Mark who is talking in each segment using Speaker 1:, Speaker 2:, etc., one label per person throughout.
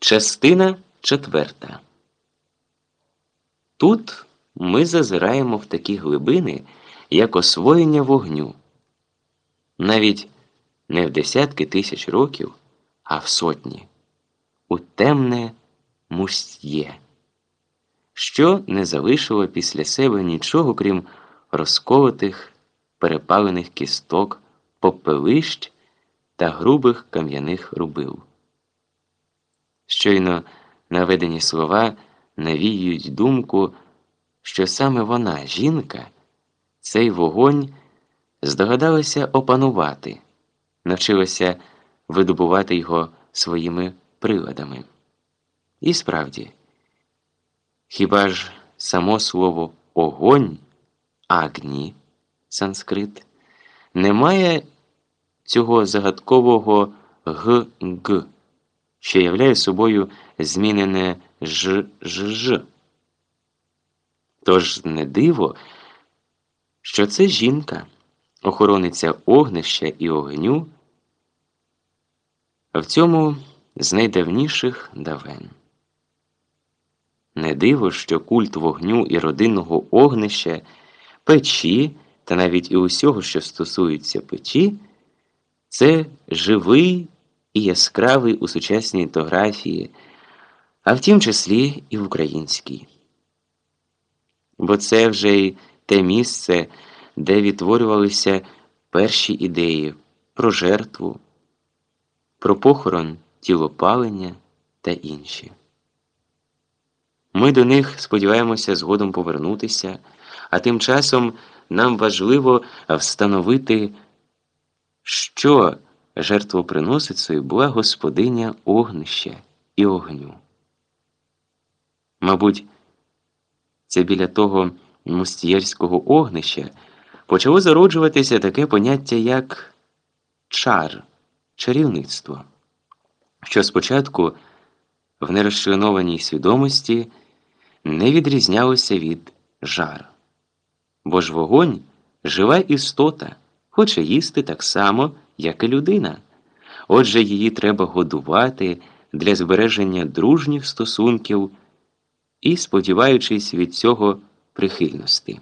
Speaker 1: Частина 4. Тут ми зазираємо в такі глибини, як освоєння вогню. Навіть не в десятки тисяч років, а в сотні. У темне мустьє, що не залишило після себе нічого, крім розколотих, перепалених кісток, попелищ та грубих кам'яних рубил. Щойно наведені слова навіюють думку, що саме вона, жінка, цей вогонь здогадалася опанувати, навчилася видобувати його своїми приладами. І справді, хіба ж само слово «огонь» агні, санскрит, не має цього загадкового г-г, що являє собою змінене ж-ж-ж. Тож не диво, що це жінка, охорониця огнища і огню, в цьому з найдавніших давен. Не диво, що культ вогню і родинного огнища, печі та навіть і усього, що стосується печі, це живий і яскравий у сучасній етнографії, а в тім числі і в українській. Бо це вже й те місце, де відтворювалися перші ідеї про жертву, про похорон, тілопалення та інші. Ми до них сподіваємося згодом повернутися, а тим часом нам важливо встановити, що жертвоприносицею була господиня огнища і огню. Мабуть, це біля того мустієрського огнища почало зароджуватися таке поняття, як чар, чарівництво, що спочатку в нерозчленованій свідомості не відрізнялося від жар. Бо ж вогонь – жива істота, хоче їсти так само, як і людина. Отже, її треба годувати для збереження дружніх стосунків і сподіваючись від цього прихильності.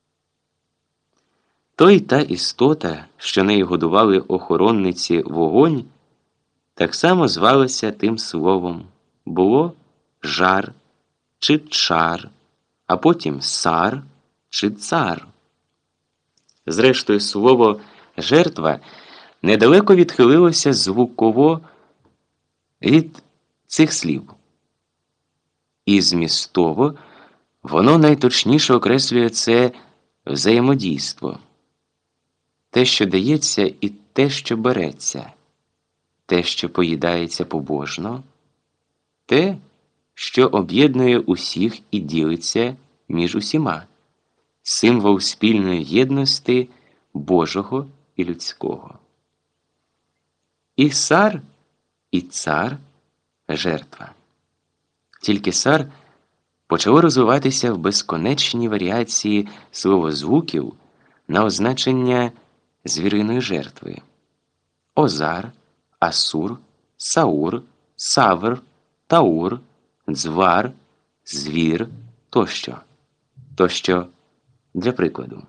Speaker 1: То й та істота, що нею годували охоронниці вогонь, так само звалася тим словом. Було жар чи чар, а потім сар чи цар. Зрештою, слово «жертва» недалеко відхилилося звуково від цих слів. І змістово воно найточніше окреслює це взаємодійство. Те, що дається, і те, що береться. Те, що поїдається побожно. Те, що об'єднує усіх і ділиться між усіма. Символ спільної єдності Божого і людського. І сар, і цар – жертва. Тільки сар почало розвиватися в безконечній варіації словозвуків на означення звіриної жертви. Озар, асур, саур, савр, таур, дзвар, звір тощо. Тощо для прикладу.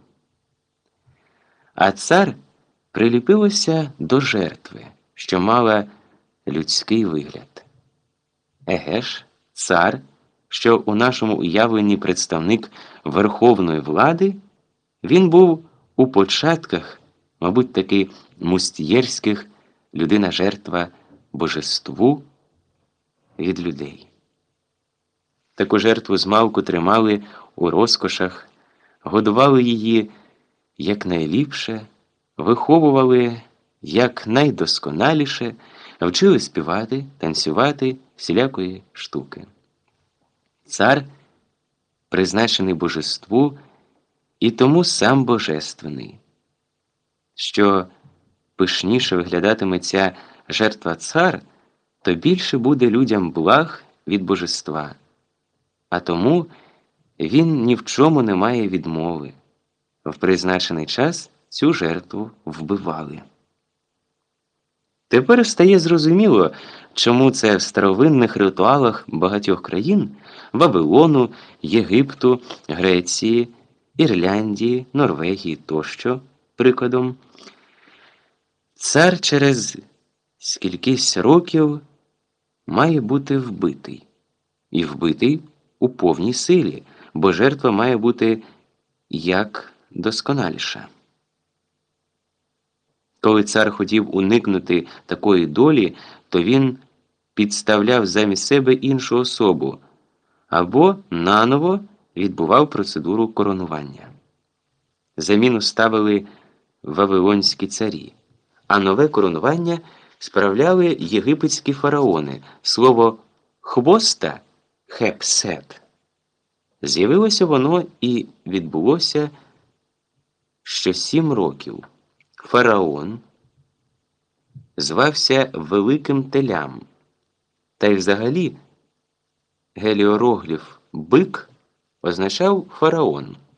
Speaker 1: А цар приліпилося до жертви, що мала людський вигляд. Еге ж, цар, що у нашому уявленні представник верховної влади, він був у початках, мабуть, таки мустієрських, людина-жертва божеству від людей. Таку жертву змалку тримали у розкошах, годували її якнайліпше, виховували якнайдосконаліше, вчили співати, танцювати, всілякої штуки. Цар призначений божеству і тому сам божественний. Що пишніше виглядатиме ця жертва цар, то більше буде людям благ від божества. А тому він ні в чому не має відмови. В призначений час цю жертву вбивали. Тепер стає зрозуміло, чому це в старовинних ритуалах багатьох країн Вавилону, Єгипту, Греції, Ірляндії, Норвегії тощо, прикладом, цар через скількись років має бути вбитий. І вбитий у повній силі, бо жертва має бути як досконаліша. Коли цар хотів уникнути такої долі, то він підставляв замість себе іншу особу або наново відбував процедуру коронування. Заміну ставили вавилонські царі, а нове коронування справляли єгипетські фараони. Слово «хвоста» – «хепсет». З'явилося воно і відбулося що 7 років. Фараон звався Великим Телям, та й взагалі геліорогліф «бик» означав «фараон».